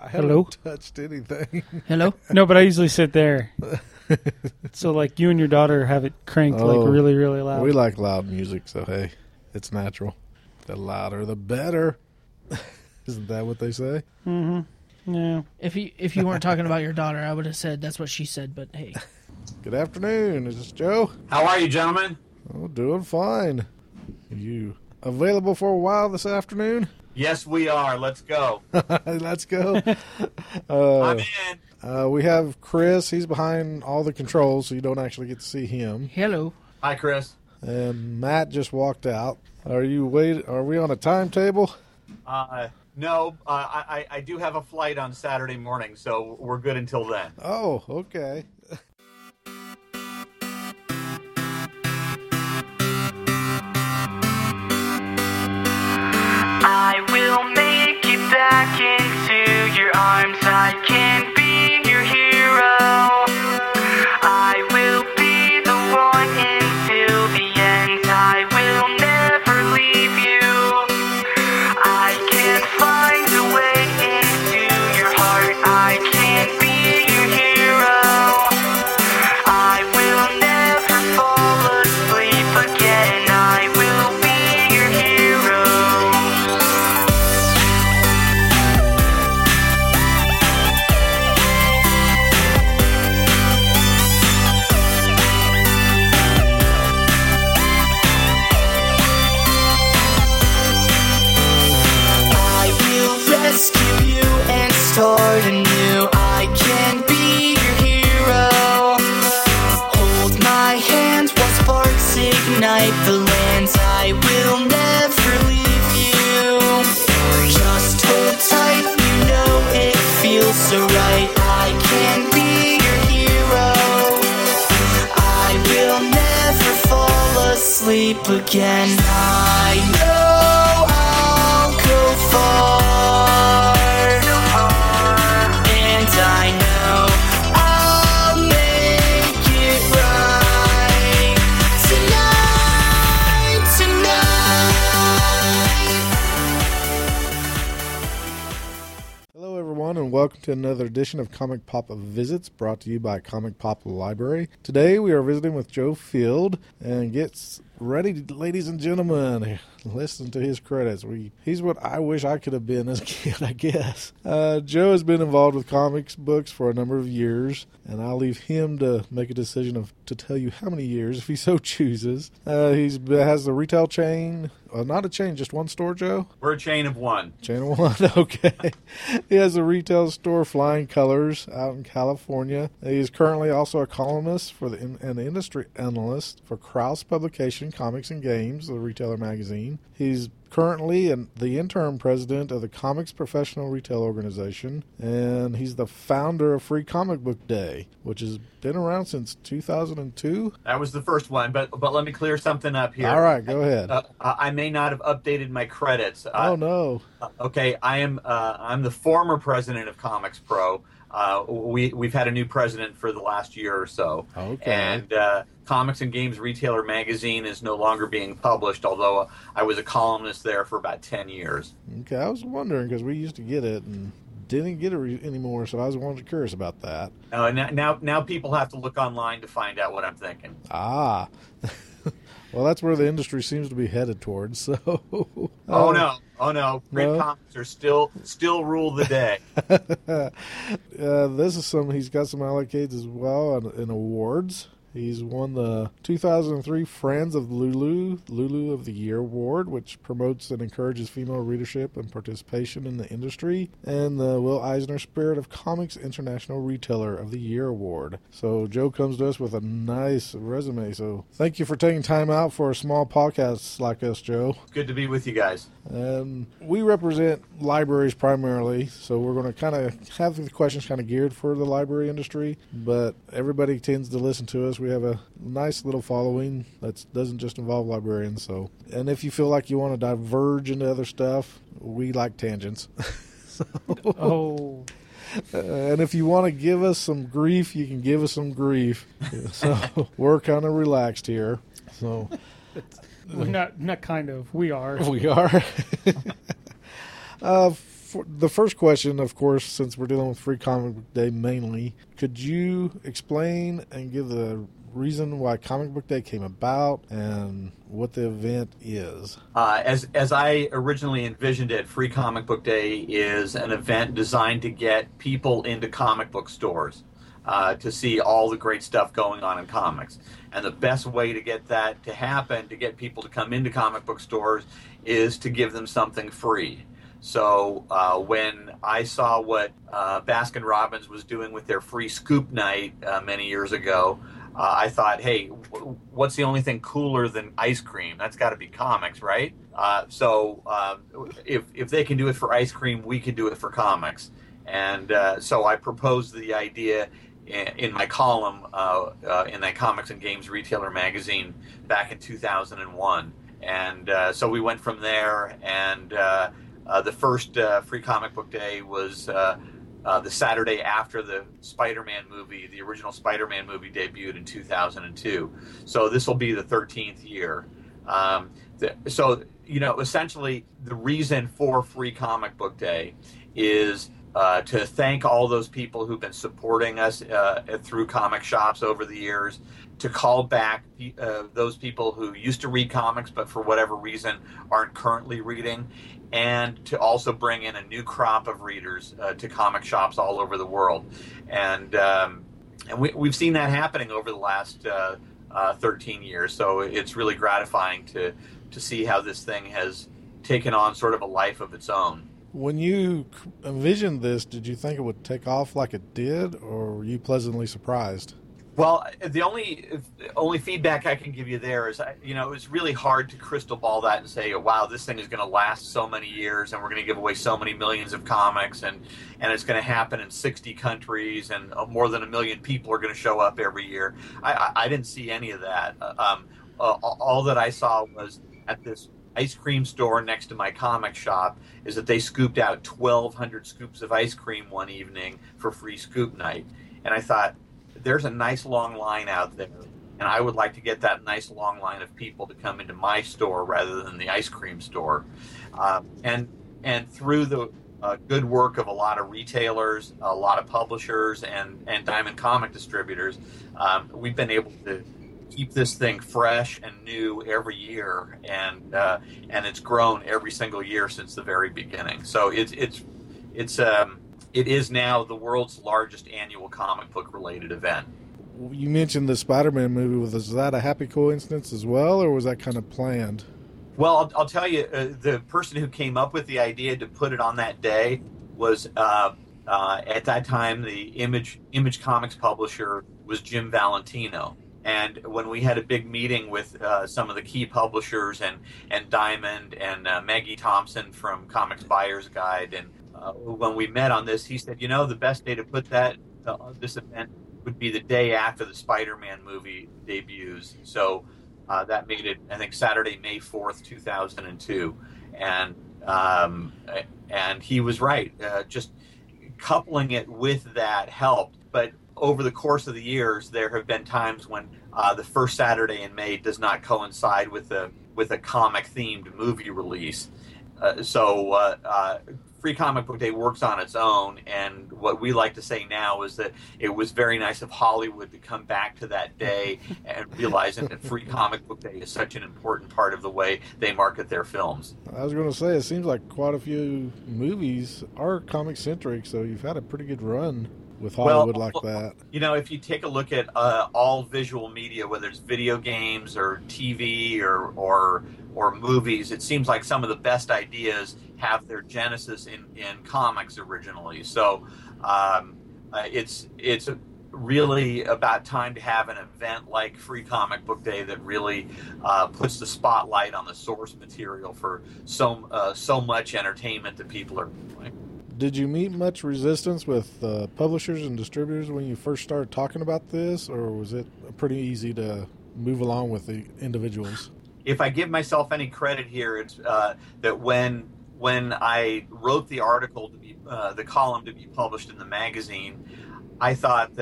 I Hello? haven't touched anything. Hello? No, but I usually sit there. So, like, you and your daughter have it cranked, like, really, really loud. We like loud music, so hey, it's natural. The louder, the better. Isn't that what they say? Mm-hmm. Yeah. If you weren't talking about your daughter, I would have said that's what she said, but hey. Good afternoon. Is this Joe? How are you, gentlemen? Oh, doing fine. You available for a while this afternoon? Yes, we are. Let's go. Let's go. I'm in. We have Chris. He's behind all the controls, so you don't actually get to see him. Hello. Hi, Chris. And Matt just walked out. Are we on a timetable? No, I do have a flight on Saturday morning, so we're good until then. Oh, okay. I will make it back into your arms. I can be your hero. I will be the one until the end. I will never leave you. I can find a way into your heart. I can be your hero. I will never fall asleep again. I will be your hero. I will rescue you and start anew. I can be your hero. Hold my hand while sparks ignite the lands. I will never leave you. Just hold tight, you know it feels so right. I can be your hero. I will never fall asleep again. I know I'll go far, and I know I'll make it right tonight. Hello, everyone, and welcome to another edition of Comic Pop Visits, brought to you by Comic Pop Library. Today, we are visiting with Joe Field, and get ready, ladies and gentlemen. Listen to his credits. He's what I wish I could have been as a kid, I guess. Joe has been involved with comics books for a number of years, and I'll leave him to make a decision to tell you how many years, if he so chooses. He has the retail chain, not a chain, just one store, Joe? We're a chain of one. Chain of one, okay. He has a retail store, Flying Colors, out in California. He is currently also a columnist for an industry analyst for Krause Publication, Comics and Games, the retailer magazine. He's currently the interim president of the Comics Professional Retail Organization, and he's the founder of Free Comic Book Day, which has been around since 2002. That was the first one, but let me clear something up here. All right, go ahead. I may not have updated my credits. Oh, no. Okay, I'm the former president of Comics Pro. We've had a new president for the last year or so. Okay. And Comics and Games Retailer magazine is no longer being published, although I was a columnist there for about 10 years. Okay, I was wondering because we used to get it and didn't get it anymore, so I was curious about that. Now people have to look online to find out what I'm thinking. Ah. Well, that's where the industry seems to be headed towards. So. Oh no! Print No? comics are still rule the day. This is he's got some accolades as well in awards. He's won the 2003 Friends of Lulu of the Year Award, which promotes and encourages female readership and participation in the industry, and the Will Eisner Spirit of Comics International Retailer of the Year Award. So Joe comes to us with a nice resume. So thank you for taking time out for a small podcast like us, Joe. Good to be with you guys. We represent libraries primarily, so we're going to kind of have the questions kind of geared for the library industry, but everybody tends to listen to us. We have a nice little following that doesn't just involve librarians. And if you feel like you want to diverge into other stuff, we like tangents. Oh. And if you want to give us some grief, you can give us some grief. So we're kind of relaxed here. So We're not kind of. We are. we are. for the first question, of course, since we're dealing with Free Comic Book Day mainly, could you explain and give the reason why Comic Book Day came about and what the event is? As I originally envisioned it, Free Comic Book Day is an event designed to get people into comic book stores to see all the great stuff going on in comics. And the best way to get that to happen, to get people to come into comic book stores, is to give them something free. So when I saw what Baskin-Robbins was doing with their free scoop night many years ago, I thought, hey, what's the only thing cooler than ice cream? That's got to be comics, right? So if they can do it for ice cream, we can do it for comics. And so I proposed the idea in my column in that Comics and Games Retailer magazine back in 2001. And so we went from there, and the first Free Comic Book Day was the Saturday after the Spider-Man movie, the original Spider-Man movie, debuted in 2002. So this will be the 13th year. So, essentially the reason for Free Comic Book Day is to thank all those people who've been supporting us through comic shops over the years, to call back those people who used to read comics but for whatever reason aren't currently reading, and to also bring in a new crop of readers to comic shops all over the world. And we've seen that happening over the last 13 years, so it's really gratifying to see how this thing has taken on sort of a life of its own. When you envisioned this, did you think it would take off like it did, or were you pleasantly surprised? Well, the only feedback I can give you there is, it was really hard to crystal ball that and say, wow, this thing is going to last so many years, and we're going to give away so many millions of comics, and it's going to happen in 60 countries, and more than 1 million people are going to show up every year. I didn't see any of that. All that I saw was at this ice cream store next to my comic shop is that they scooped out 1,200 scoops of ice cream one evening for free scoop night. And I thought, there's a nice long line out there, and I would like to get that nice long line of people to come into my store rather than the ice cream store. And through the good work of a lot of retailers, a lot of publishers, and Diamond Comic distributors, we've been able to keep this thing fresh and new every year, and it's grown every single year since the very beginning. So it is now the world's largest annual comic book related event. You mentioned the Spider-Man movie. Was that a happy coincidence as well, or was that kind of planned? Well, I'll tell you, the person who came up with the idea to put it on that day was at that time the Image Comics publisher was Jim Valentino. And when we had a big meeting with some of the key publishers and Diamond and Maggie Thompson from Comics Buyer's Guide, and when we met on this, he said, the best day to put this event would be the day after the Spider-Man movie debuts. So that made it, I think, Saturday, May 4th, 2002. And he was right. Just coupling it with that helped. But over the course of the years, there have been times when the first Saturday in May does not coincide with a comic-themed movie release. So Free Comic Book Day works on its own, and what we like to say now is that it was very nice of Hollywood to come back to that day and realizing that Free Comic Book Day is such an important part of the way they market their films. I was going to say, it seems like quite a few movies are comic-centric, so you've had a pretty good run with Hollywood like that. If you take a look at all visual media, whether it's video games or TV or movies, it seems like some of the best ideas have their genesis in comics originally. So it's really about time to have an event like Free Comic Book Day that really puts the spotlight on the source material for so much entertainment that people are doing. Did you meet much resistance with publishers and distributors when you first started talking about this, or was it pretty easy to move along with the individuals? If I give myself any credit here, it's that when I wrote the article to be the column to be published in the magazine, I thought that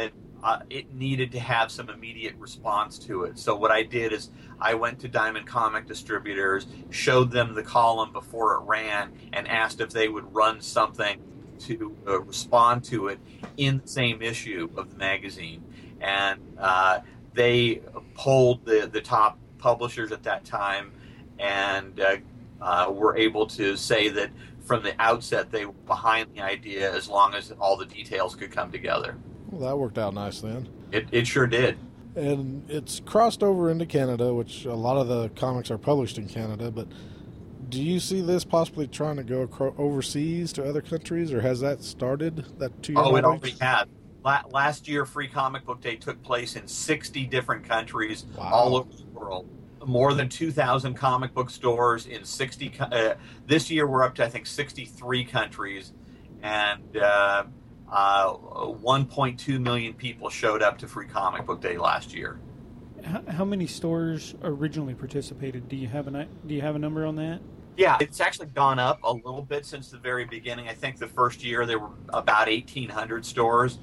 it needed to have some immediate response to it. So what I did is I went to Diamond Comic Distributors, showed them the column before it ran, and asked if they would run something to respond to it in the same issue of the magazine. And they polled the top publishers at that time, and were able to say that from the outset they were behind the idea as long as all the details could come together. Well, that worked out nice then. It sure did. And it's crossed over into Canada, which a lot of the comics are published in Canada, but do you see this possibly trying to go overseas to other countries, or has that started? That 2 year Oh, it already had. Last year, Free Comic Book Day took place in 60 different countries all over the world. More than 2,000 comic book stores in 60. This year, we're up to, I think, 63 countries, and 1.2 million people showed up to Free Comic Book Day last year. How many stores originally participated? Do you have a number on that? Yeah, it's actually gone up a little bit since the very beginning. I think the first year there were about 1,800 stores,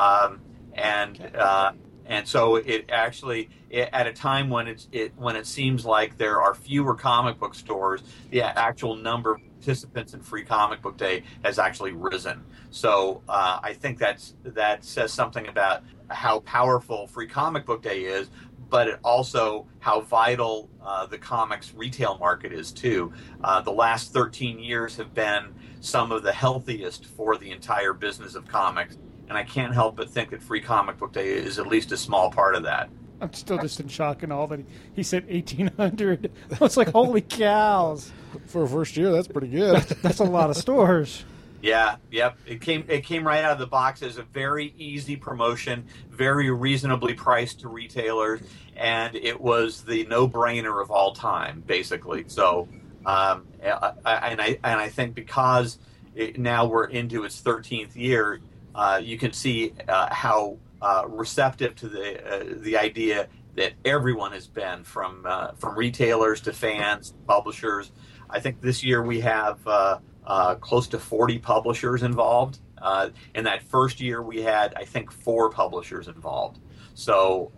and so it actually, at a time when it seems like there are fewer comic book stores, the actual number of participants in Free Comic Book Day has actually risen. So I think that says something about how powerful Free Comic Book Day is, but it also how vital the comics retail market is too. The last 13 years have been some of the healthiest for the entire business of comics, and I can't help but think that Free Comic Book Day is at least a small part of that. I'm still just in shock and all that he said 1,800. I was like, holy cows! For a first year, that's pretty good. That's a lot of stores. Yeah, yep. It came right out of the box as a very easy promotion, very reasonably priced to retailers, and it was the no-brainer of all time, basically. So, I think because now we're into its 13th year, you can see how receptive to the idea that everyone has been, from retailers to fans, publishers. I think this year we have close to 40 publishers involved. In that first year, we had, I think, 4 publishers involved. So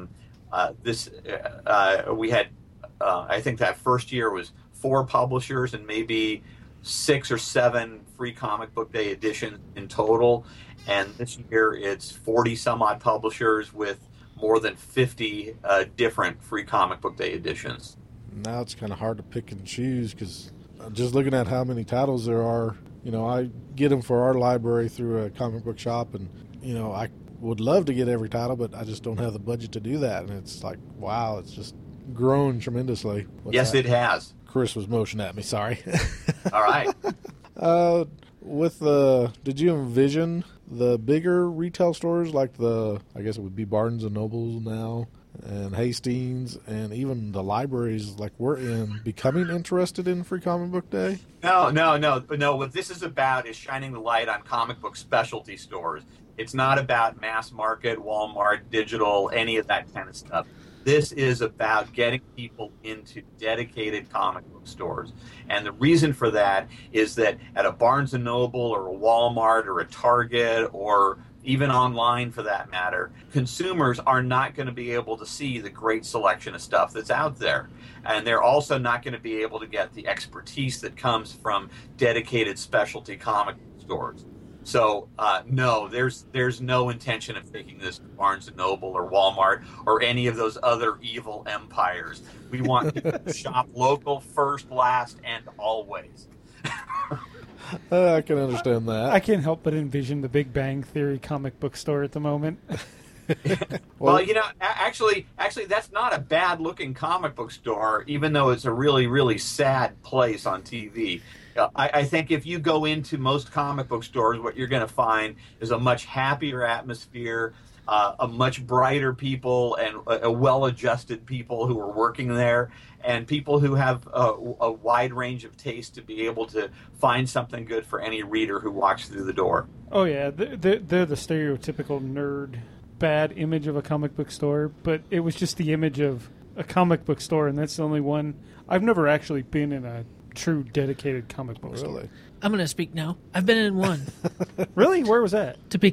we had, I think that first year was 4 publishers and maybe 6 or 7 Free Comic Book Day editions in total. And this year it's 40 some odd publishers with more than 50 different Free Comic Book Day editions. Now it's kind of hard to pick and choose, because just looking at how many titles there are, I get them for our library through a comic book shop, and, I would love to get every title, but I just don't have the budget to do that. And it's like, wow, it's just grown tremendously. Yes, it has. Chris was motioning at me, sorry. All right. Did you envision the bigger retail stores like I guess it would be Barnes & Noble now, and Hastings, and even the libraries like we're in, becoming interested in Free Comic Book Day? No. What this is about is shining the light on comic book specialty stores. It's not about mass market, Walmart, digital, any of that kind of stuff. This is about getting people into dedicated comic book stores. And the reason for that is that at a Barnes & Noble or a Walmart or a Target, or even online for that matter, consumers are not going to be able to see the great selection of stuff that's out there. And they're also not going to be able to get the expertise that comes from dedicated specialty comic stores. So, no, there's no intention of taking this to Barnes & Noble or Walmart or any of those other evil empires. We want people to shop local first, last, and always. I can understand that. I can't help but envision the Big Bang Theory comic book store at the moment. Well, actually, that's not a bad-looking comic book store, even though it's a really, really sad place on TV. I think if you go into most comic book stores, what you're going to find is a much happier atmosphere, a much brighter people, and a well-adjusted people who are working there, and people who have a wide range of taste to be able to find something good for any reader who walks through the door. Oh, yeah. They're the stereotypical nerd, bad image of a comic book store, but it was just the image of a comic book store, and that's the only one. I've never actually been in a true dedicated comic book store. Really? I'm going to speak now. I've been in one. Really? Where was that? Topeka.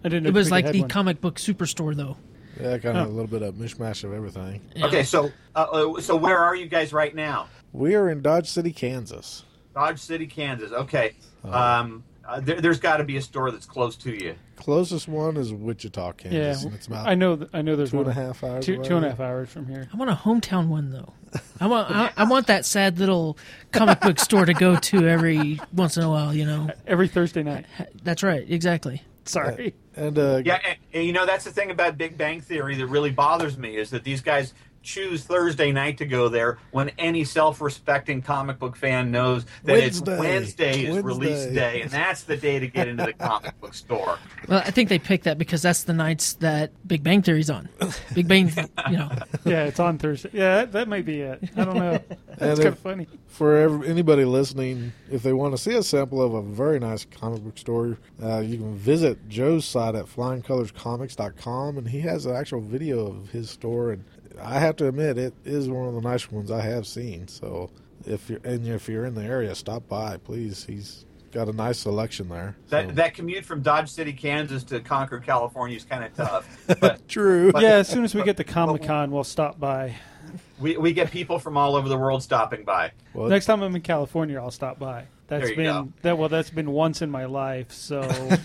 I didn't know It was Topeka like had the one. comic book superstore, though. Yeah, kind of Oh. a little bit of mishmash of everything. Yeah. Okay, so where are you guys right now? We are in Dodge City, Kansas. Dodge City, Kansas. Okay. There's got to be a store that's close to you. Closest one is Wichita, Kansas. Yeah, And it's about I know. I know. There's 2.5 hours away. 2.5 hours from here. I want a hometown one, though. I want that sad little comic book store to go to every once in a while, you know. Every Thursday night. That's right, exactly. Sorry. And Yeah, and that's the thing about Big Bang Theory that really bothers me is that these guys choose Thursday night to go there when any self-respecting comic book fan knows that Wednesday is release day, and that's the day to get into the comic book store. Well, I think they picked that because that's the nights that Big Bang Theory's on. Big Bang, you know. Yeah, it's on Thursday. Yeah, that may be it. I don't know. That's kind of funny. for anybody listening, if they want to see a sample of a very nice comic book store, you can visit Joe's site at flyingcolorscomics.com, and he has an actual video of his store, and I have to admit, it is one of the nice ones I have seen. So if you're in the area, stop by, please. He's got a nice selection there. That commute from Dodge City, Kansas to Concord, California is kind of tough. But True. Yeah, as soon as we get to Comic-Con, we'll stop by. we get people from all over the world stopping by. Well, Next time I'm in California, I'll stop by. That's There you been that's been once in my life. So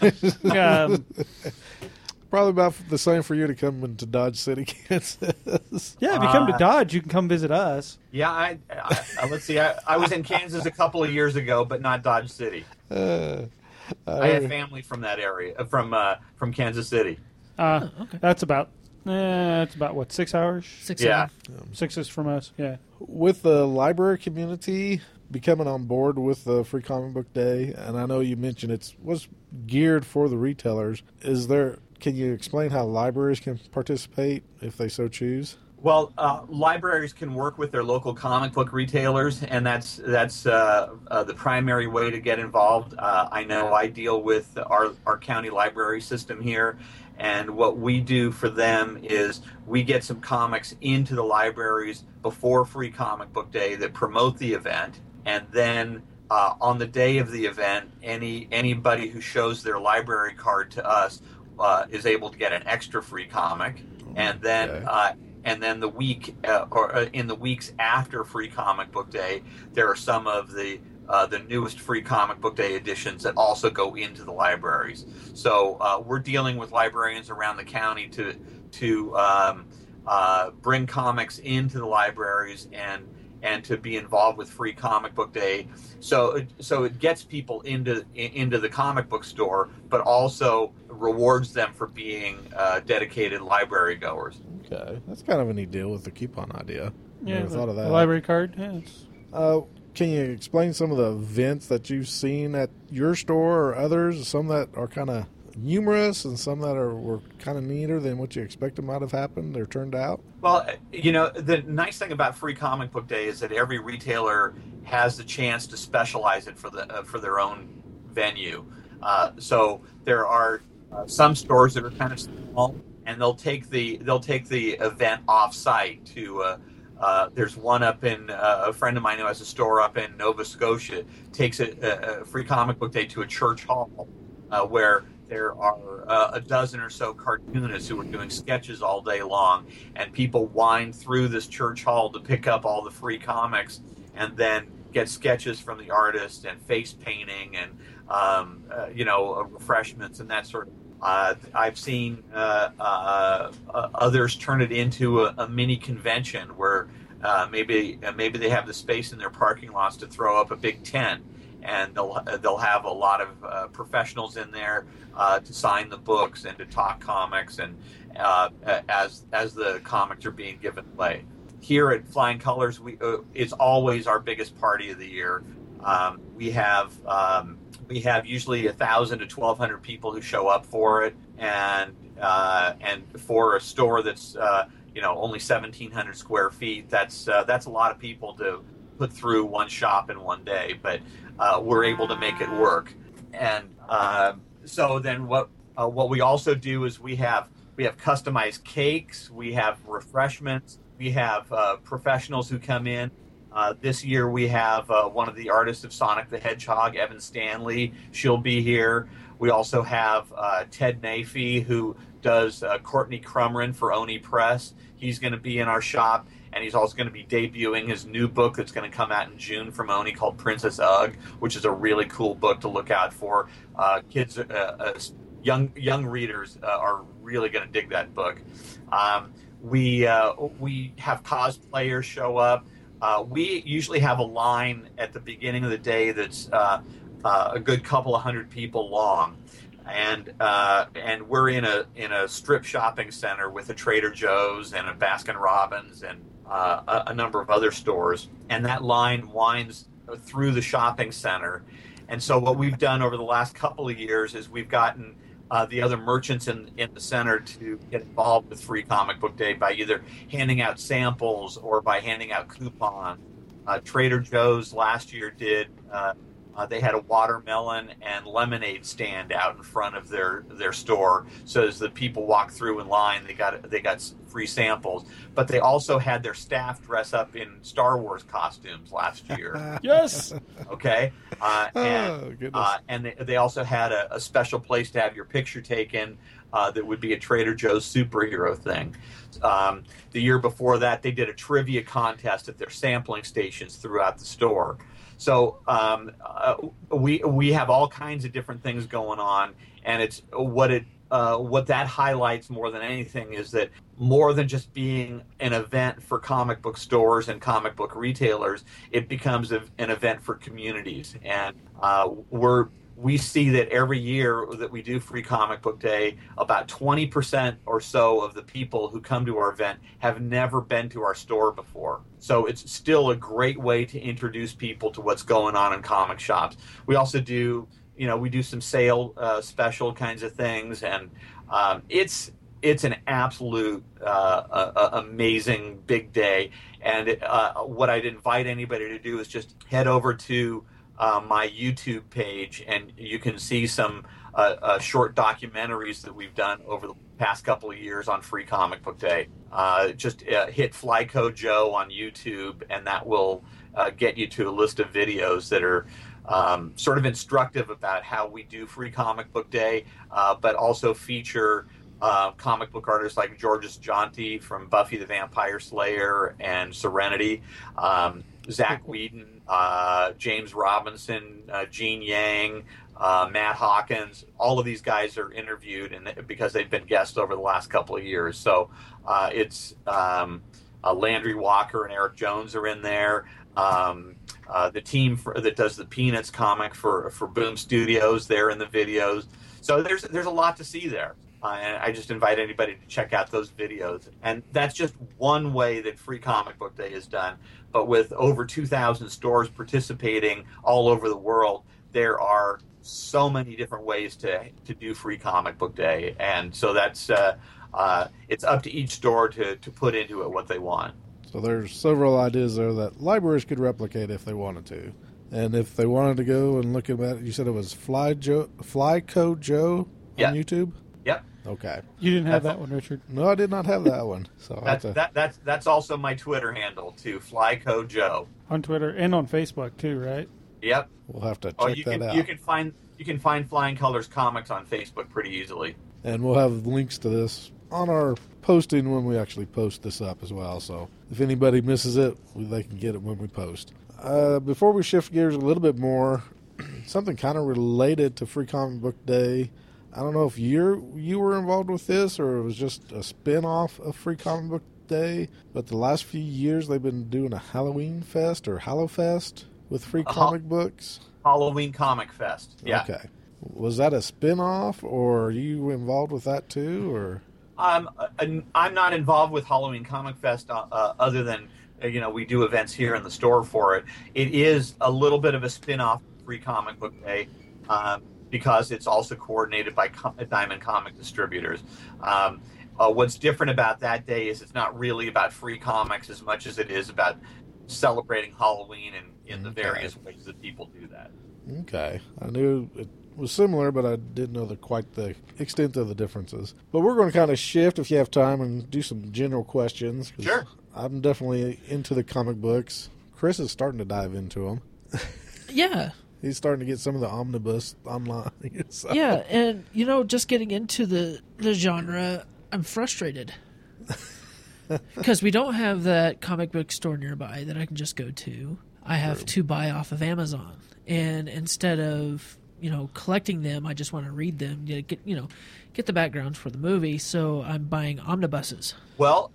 probably about the same for you to come into Dodge City, Kansas. yeah, if you come to Dodge, you can come visit us. Yeah, I let's see. I was in Kansas a couple of years ago, but not Dodge City. I have family from that area, from Kansas City. That's about what, 6 hours? 6 Yeah. 6 is from us. Yeah. With the library community becoming on board with the Free Comic Book Day, and I know you mentioned it was geared for the retailers. Can you explain how libraries can participate if they so choose? Well, libraries can work with their local comic book retailers, and that's the primary way to get involved. I know I deal with our county library system here, and what we do for them is we get some comics into the libraries before Free Comic Book Day that promote the event, and then on the day of the event, anybody who shows their library card to us is able to get an extra free comic, and then. Okay. And then the week, or in the weeks after Free Comic Book Day, there are some of the newest Free Comic Book Day editions that also go into the libraries. So we're dealing with librarians around the county to bring comics into the libraries and to be involved with Free Comic Book Day. So it gets people into the comic book store, but also rewards them for being dedicated library goers. Okay, that's kind of a neat deal with the coupon idea. Yeah. Never thought of that. The library card. Yeah, Can you explain some of the events that you've seen at your store or others? Some that are kind of humorous and some that were kind of neater than what you expected might have happened or turned out? Well, the nice thing about Free Comic Book Day is that every retailer has the chance to specialize it for their own venue. So there are some stores that are kind of small, and they'll take the event off site to. There's one up in a friend of mine who has a store up in Nova Scotia takes a Free Comic Book Day to a church hall where there are a dozen or so cartoonists who are doing sketches all day long, and people wind through this church hall to pick up all the free comics and then get sketches from the artist and face painting and refreshments and that sort of. I've seen others turn it into a mini convention where maybe they have the space in their parking lots to throw up a big tent, and they'll have a lot of professionals in there to sign the books and to talk comics and as the comics are being given away. Here at Flying Colors, it's always our biggest party of the year. We have usually 1,000 to 1,200 people who show up for it, and for a store that's only 1,700 square feet, that's a lot of people to put through one shop in one day. But we're able to make it work, and so then what we also do is we have customized cakes, we have refreshments, we have professionals who come in. This year we have one of the artists of Sonic the Hedgehog, Evan Stanley. She'll be here. We also have Ted Nafee, who does Courtney Crumrin for Oni Press. He's going to be in our shop, and he's also going to be debuting his new book that's going to come out in June from Oni called Princess Ugg, which is a really cool book to look out for. Kids, young readers are really going to dig that book. We have cosplayers show up. We usually have a line at the beginning of the day that's a good couple of hundred people long, and we're in a strip shopping center with a Trader Joe's and a Baskin Robbins and a number of other stores, and that line winds through the shopping center. And so what we've done over the last couple of years is we've gotten the other merchants in the center to get involved with Free Comic Book Day by either handing out samples or by handing out coupons. Trader Joe's last year did. They had a watermelon and lemonade stand out in front of their store, so as the people walked through in line, they got free samples. But they also had their staff dress up in Star Wars costumes last year. Yes. Okay. Goodness. And they also had a special place to have your picture taken. That would be a Trader Joe's superhero thing. The year before that, they did a trivia contest at their sampling stations throughout the store. So we have all kinds of different things going on, and it's what that highlights more than anything is that more than just being an event for comic book stores and comic book retailers, it becomes an event for communities. And we see that every year that we do Free Comic Book Day, about 20% or so of the people who come to our event have never been to our store before. So it's still a great way to introduce people to what's going on in comic shops. We also do, we do some sale special kinds of things, and it's an absolute amazing big day. And what I'd invite anybody to do is just head over to my YouTube page, and you can see some short documentaries that we've done over the past couple of years on Free Comic Book Day. Just hit Flyco Joe on YouTube, and that will get you to a list of videos that are sort of instructive about how we do Free Comic Book Day, but also feature comic book artists like Georges Jonti from Buffy the Vampire Slayer and Serenity, Zach Whedon, James Robinson, Gene Yang, Matt Hawkins. All of these guys are interviewed because they've been guests over the last couple of years. So it's Landry Walker and Eric Jones are in there. The team that does the Peanuts comic for Boom Studios, they're in the videos. So there's a lot to see there. And I just invite anybody to check out those videos. And that's just one way that Free Comic Book Day is done. But with over 2,000 stores participating all over the world, there are so many different ways to do Free Comic Book Day. And so that's it's up to each store to put into it what they want. So there's several ideas there that libraries could replicate if they wanted to. And if they wanted to go and look at it, you said it was Flyco Joe on YouTube? Yep. Okay. You didn't have that one, Richard. No, I did not have that one. So that's also my Twitter handle too, Flyco Joe. On Twitter and on Facebook too, right? Yep. We'll have to check that out. You can find Flying Colors Comics on Facebook pretty easily. And we'll have links to this on our posting when we actually post this up as well. So if anybody misses it, they can get it when we post. Before we shift gears a little bit more, something kind of related to Free Comic Book Day. I don't know if you were involved with this or it was just a spin-off of Free Comic Book Day, but the last few years they've been doing a Halloween Fest or Hallowfest with free comic books. Halloween Comic Fest, yeah. Okay. Was that a spin-off, or are you involved with that too, or? I'm not involved with Halloween Comic Fest other than, we do events here in the store for it. It is a little bit of a spin-off of Free Comic Book Day, because it's also coordinated by Diamond Comic Distributors. What's different about that day is it's not really about free comics as much as it is about celebrating Halloween in the various ways that people do that. Okay. I knew it was similar, but I didn't know quite the extent of the differences. But we're going to kind of shift, if you have time, and do some general questions. Sure. I'm definitely into the comic books. Chris is starting to dive into them. Yeah. He's starting to get some of the omnibus online. So. Yeah, and just getting into the genre, I'm frustrated because we don't have that comic book store nearby that I can just go to. I have to buy off of Amazon, and instead of collecting them, I just want to read them. Get the background for the movie. So I'm buying omnibuses. Well,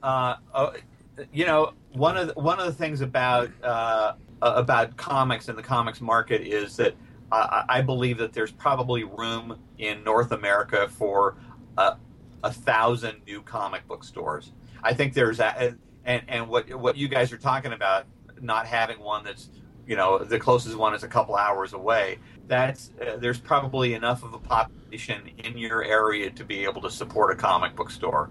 one of the things about comics and the comics market is that I believe that there's probably room in North America for 1,000 new comic book stores. I think there's and what you guys are talking about, not having one that's the closest one is a couple hours away. That's there's probably enough of a population in your area to be able to support a comic book store,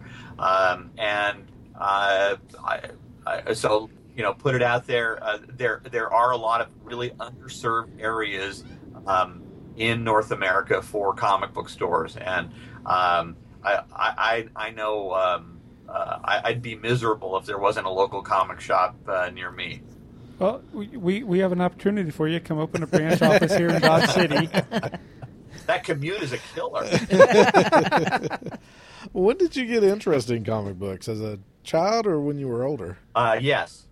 so put it out there. There are a lot of really underserved areas in North America for comic book stores, and I know I'd be miserable if there wasn't a local comic shop near me. Well, we have an opportunity for you. Come open a branch office here in Dodge City. That commute is a killer. When did you get interested in comic books? As a child or when you were older? Yes.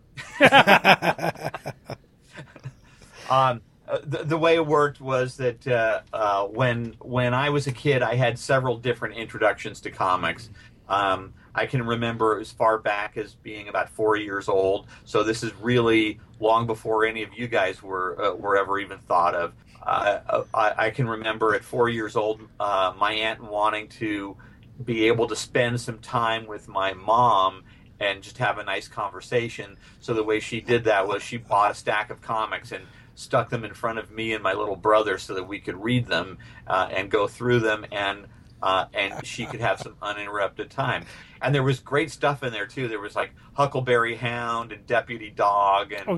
The way it worked was that when I was a kid, I had several different introductions to comics. I can remember as far back as being about 4 years old. So this is really long before any of you guys were ever even thought of. I can remember at 4 years old, my aunt wanting to be able to spend some time with my mom and just have a nice conversation. So the way she did that was she bought a stack of comics and stuck them in front of me and my little brother so that we could read them and go through them, and she could have some uninterrupted time. And there was great stuff in there too. There was like Huckleberry Hound and Deputy Dog, and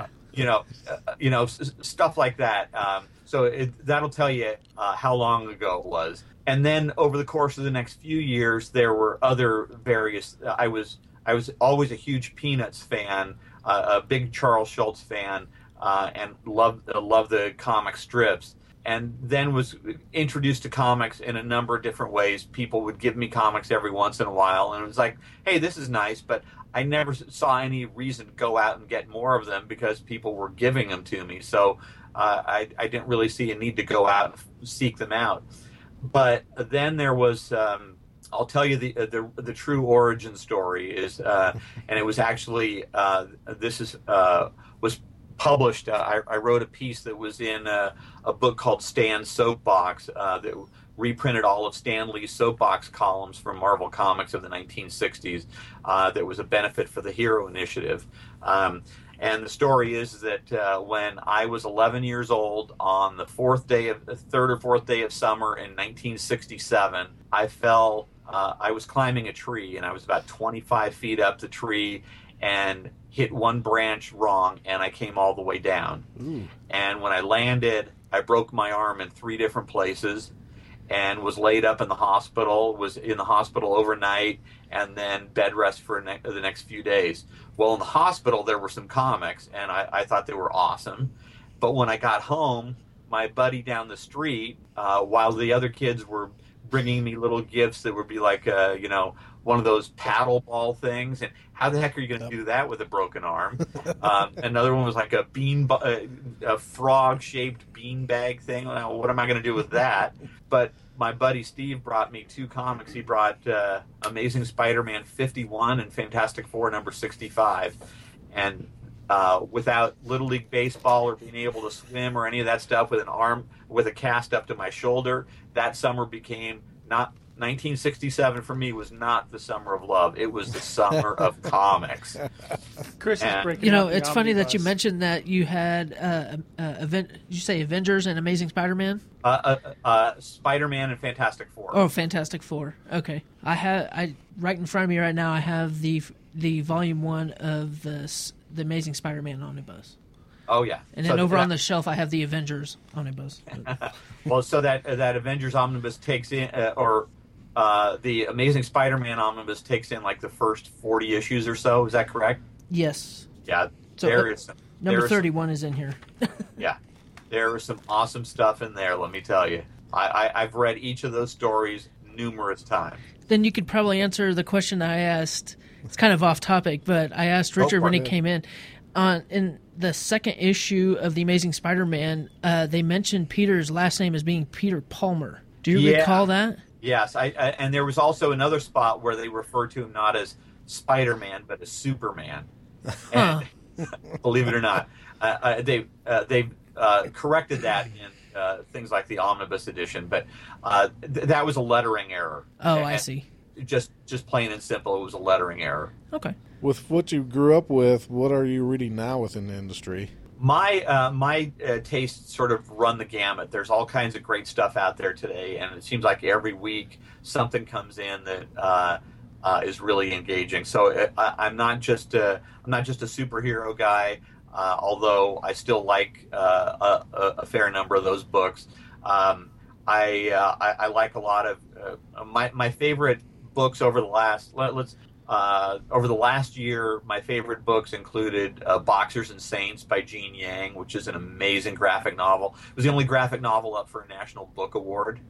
stuff like that. So that'll tell you how long ago it was. And then over the course of the next few years, there were other various. I was always a huge Peanuts fan, a big Charles Schultz fan, and loved the comic strips. And then was introduced to comics in a number of different ways. People would give me comics every once in a while, and it was like, hey, this is nice, but I never saw any reason to go out and get more of them because people were giving them to me. So I didn't really see a need to go out and seek them out. But then there was, I'll tell you the true origin story is, and it was actually was published. I wrote a piece that was in a book called Stan's Soapbox that reprinted all of Stan Lee's soapbox columns from Marvel Comics of the 1960s. That was a benefit for the Hero Initiative. And the story is that when I was 11 years old, on the third or fourth day of summer in 1967, I fell. I was climbing a tree, and I was about 25 feet up the tree, and hit one branch wrong, and I came all the way down. Ooh. And when I landed, I broke my arm in 3 different places, and was laid up in the hospital. Was in the hospital overnight, and then bed rest for the next few days. Well, in the hospital, there were some comics, and I thought they were awesome. But when I got home, my buddy down the street, while the other kids were bringing me little gifts that would be like, one of those paddle ball things, and how the heck are you going to do that with a broken arm? Another one was like a frog-shaped beanbag thing. Now, what am I going to do with that? But my buddy Steve brought me 2 comics. He brought Amazing Spider-Man 51 and Fantastic Four number 65. And without Little League Baseball or being able to swim or any of that stuff, with an arm with a cast up to my shoulder, that summer became not 1967 for me was not the summer of love. It was the summer of comics. Chris is breaking. It's funny that you mentioned that you had did you say Avengers and Amazing Spider-Man? Spider-Man and Fantastic Four. Oh, Fantastic Four. Okay, I right in front of me right now. I have the volume 1 of the Amazing Spider-Man omnibus. Oh yeah, and then over on the shelf I have the Avengers omnibus. Well, so that Avengers omnibus takes in, the Amazing Spider-Man omnibus takes in like the first 40 issues or so. Is that correct? Yes. Yeah. So number 31 is in here. Yeah. There is some awesome stuff in there, let me tell you. I've read each of those stories numerous times. Then you could probably answer the question I asked. It's kind of off topic, but I asked Richard when he came in. In the second issue of The Amazing Spider-Man, they mentioned Peter's last name as being Peter Palmer. Do you recall that? Yes, and there was also another spot where they referred to him not as Spider-Man, but as Superman. And, believe it or not, they've corrected that in things like the Omnibus Edition, but that was a lettering error. Oh, I see. Just plain and simple, it was a lettering error. Okay. With what you grew up with, what are you reading now within the industry? My tastes sort of run the gamut. There's all kinds of great stuff out there today, and it seems like every week something comes in that is really engaging. So I'm not just a superhero guy, although I still like a fair number of those books. I like a lot of my favorite books over the last year. My favorite books included Boxers and Saints by Gene Yang, which is an amazing graphic novel. It was the only graphic novel up for a National Book Award.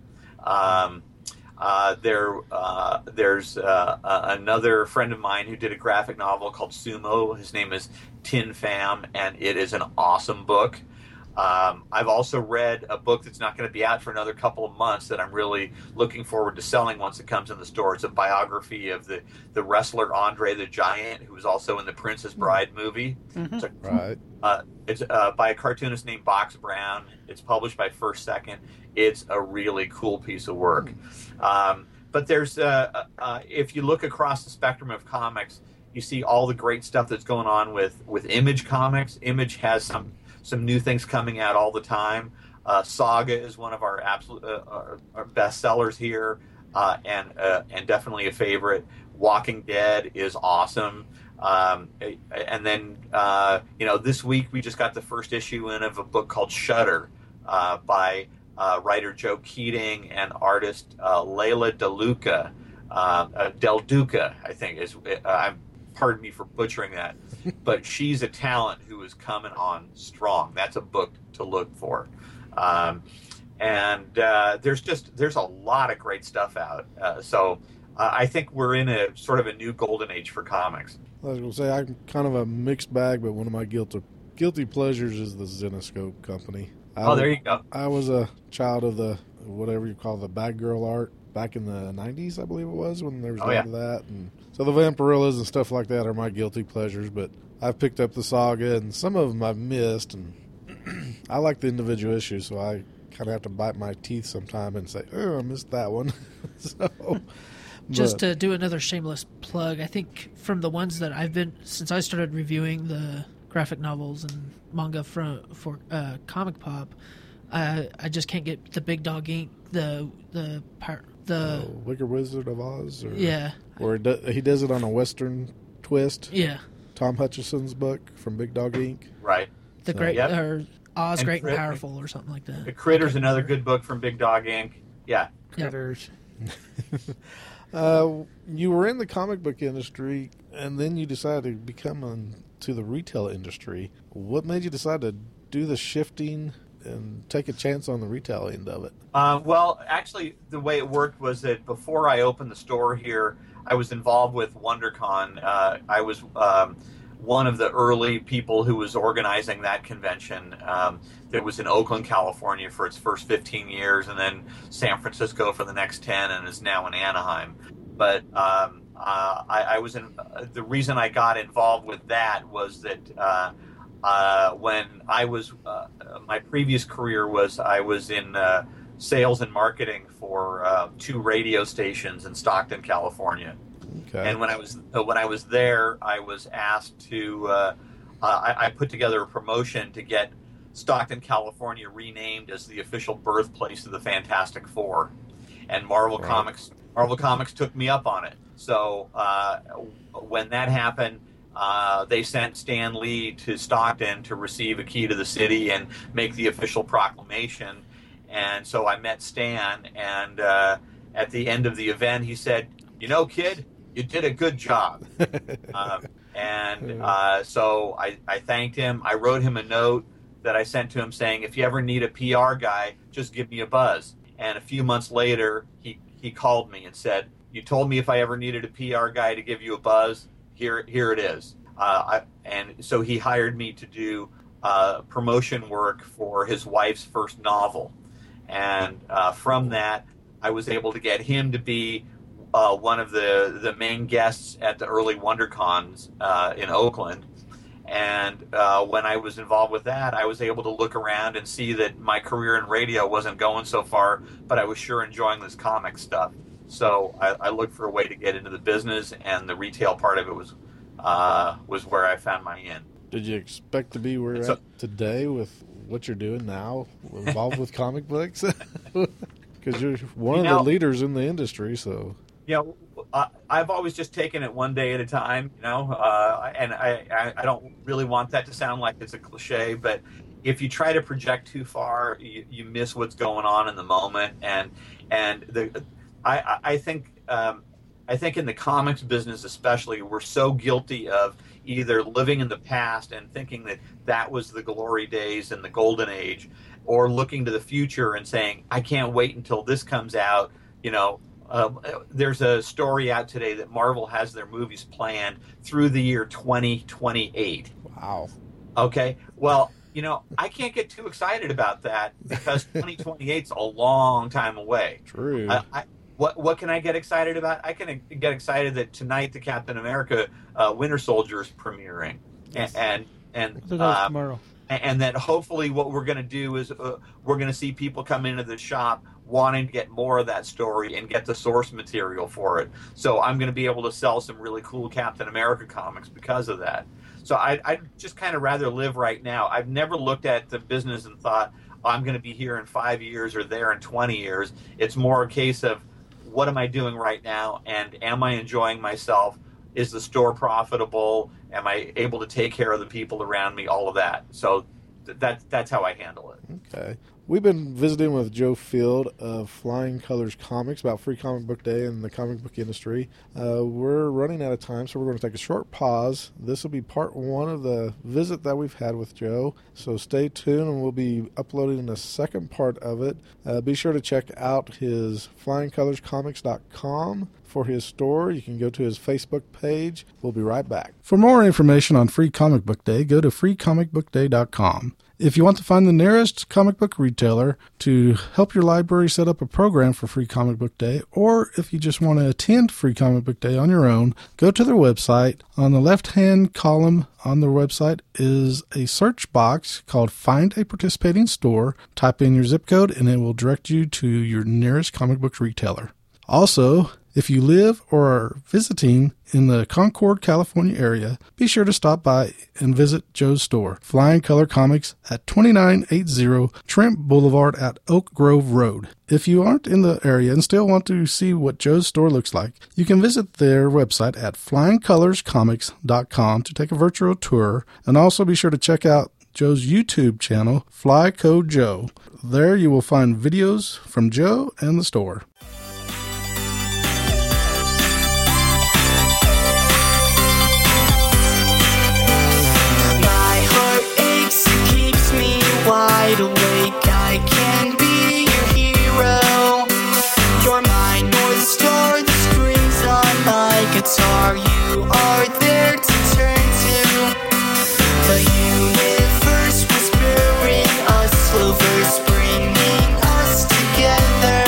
There's another friend of mine who did a graphic novel called Sumo. His name is Tin Pham, and it is an awesome book. I've also read a book that's not going to be out for another couple of months that I'm really looking forward to selling once it comes in the store. It's a biography of the wrestler Andre the Giant, who was also in the Princess Bride movie. Mm-hmm. It's by a cartoonist named Box Brown. It's published by First Second. It's a really cool piece of work. But there's if you look across the spectrum of comics, you see all the great stuff that's going on with Image Comics. Image has some new things coming out all the time. Saga is one of our absolute our best sellers here, and definitely a favorite. Walking Dead is awesome. And then this week we just got the first issue in of a book called Shudder by writer Joe Keating and artist Layla Del Duca, I think is. Pardon me for butchering that, but she's a talent who is coming on strong. That's a book to look for. And there's a lot of great stuff out. So I think we're in a sort of a new golden age for comics. I was going to say, I'm kind of a mixed bag, but one of my guilty pleasures is the Zenescope Company. There you go. I was a child of the, whatever you call the bad girl art back in the 90s, I believe it was, when there was a lot of that. And so the Vampirillas and stuff like that are my guilty pleasures, but I've picked up the Saga, and some of them I've missed, and I like the individual issues, so I kind of have to bite my teeth sometime and say, oh, I missed that one. Just to do another shameless plug, I think from the ones that I've been, since I started reviewing the graphic novels and manga for Comic Pop, I just can't get the Big Dog Inc. The Wicked Wizard of Oz, or he does it on a Western twist. Yeah, Tom Hutchison's book from Big Dog Inc. Right. The Great or Oz, Great and Powerful, or something like that. The Critter's another good book from Big Dog Inc. Yeah. Critters. You were in the comic book industry, and then you decided to become to the retail industry. What made you decide to do the shifting and take a chance on the retail end of it? Well, actually, the way it worked was that before I opened the store here, I was involved with WonderCon. I was one of the early people who was organizing that convention. That was in Oakland, California for its first 15 years, and then San Francisco for the next 10, and is now in Anaheim. But I was in. The reason I got involved with that was that when I was my previous career was I was in sales and marketing for 2 radio stations in Stockton, California. Okay. And when I was there, I was asked to. I put together a promotion to get Stockton, California, renamed as the official birthplace of the Fantastic Four, and Marvel Comics took me up on it. So when that happened, they sent Stan Lee to Stockton to receive a key to the city and make the official proclamation. And so I met Stan, and at the end of the event, he said, "You know, kid, you did a good job." So I thanked him. I wrote him a note that I sent to him saying, if you ever need a PR guy, just give me a buzz. And a few months later, he called me and said, you told me if I ever needed a PR guy to give you a buzz, here it is. And so he hired me to do promotion work for his wife's first novel. And from that, I was able to get him to be one of the main guests at the early WonderCons in Oakland. And when I was involved with that, I was able to look around and see that my career in radio wasn't going so far, but I was sure enjoying this comic stuff. So I looked for a way to get into the business, and the retail part of it was where I found my in. Did you expect to be where you're at today with what you're doing now, involved with comic books? Because you're one of the leaders in the industry, so... I've always just taken it one day at a time, and I don't really want that to sound like it's a cliche, but if you try to project too far, you miss what's going on in the moment. I think in the comics business especially, we're so guilty of either living in the past and thinking that was the glory days and the golden age, or looking to the future and saying, I can't wait until this comes out, there's a story out today that Marvel has their movies planned through the year 2028. Wow. Okay. Well, I can't get too excited about that because 2028's a long time away. True. What can I get excited about? I can get excited that tonight the Captain America Winter Soldier is premiering, and tomorrow. And that hopefully what we're going to do is we're going to see people come into the shop wanting to get more of that story and get the source material for it. So I'm going to be able to sell some really cool Captain America comics because of that. So I'd just kind of rather live right now. I've never looked at the business and thought, I'm going to be here in 5 years or there in 20 years. It's more a case of, what am I doing right now, and am I enjoying myself? Is the store profitable? Am I able to take care of the people around me? All of that. So that's how I handle it. Okay. We've been visiting with Joe Field of Flying Colors Comics about Free Comic Book Day and the comic book industry. We're running out of time, so we're going to take a short pause. This will be part one of the visit that we've had with Joe, so stay tuned, and we'll be uploading the second part of it. Be sure to check out his flyingcolorscomics.com for his store. You can go to his Facebook page. We'll be right back. For more information on Free Comic Book Day, go to freecomicbookday.com. If you want to find the nearest comic book retailer to help your library set up a program for Free Comic Book Day, or if you just want to attend Free Comic Book Day on your own, go to their website. On the left-hand column on their website is a search box called Find a Participating Store. Type in your zip code and it will direct you to your nearest comic book retailer. Also, if you live or are visiting in the Concord, California area, be sure to stop by and visit Joe's store, Flying Color Comics at 2980 Trent Boulevard at Oak Grove Road. If you aren't in the area and still want to see what Joe's store looks like, you can visit their website at flyingcolorscomics.com to take a virtual tour, and also be sure to check out Joe's YouTube channel, Flyco Joe. There you will find videos from Joe and the store. Wide awake, I can be your hero. You're my North Star, the strings on my guitar. You are there to turn to. The universe whispering us slow verse, bringing us together.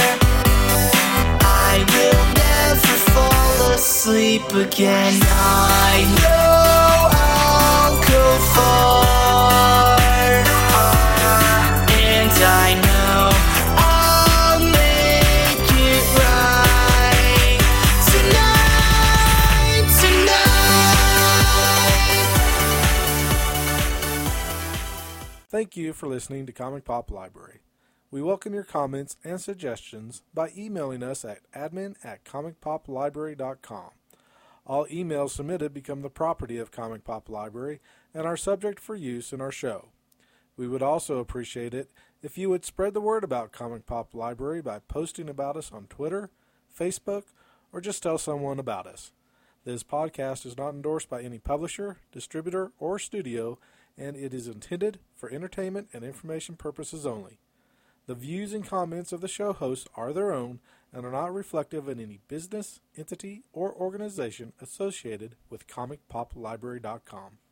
I will never fall asleep again. I know I'll go far. I know I'll make it right tonight. Thank you for listening to Comic Pop Library. We welcome your comments and suggestions by emailing us at admin@comicpoplibrary.com. All emails submitted become the property of Comic Pop Library and are subject for use in our show. We would also appreciate it if you would spread the word about Comic Pop Library by posting about us on Twitter, Facebook, or just tell someone about us. This podcast is not endorsed by any publisher, distributor, or studio and it is intended for entertainment and information purposes only. The views and comments of the show hosts are their own and are not reflective of any business, entity, or organization associated with ComicPopLibrary.com.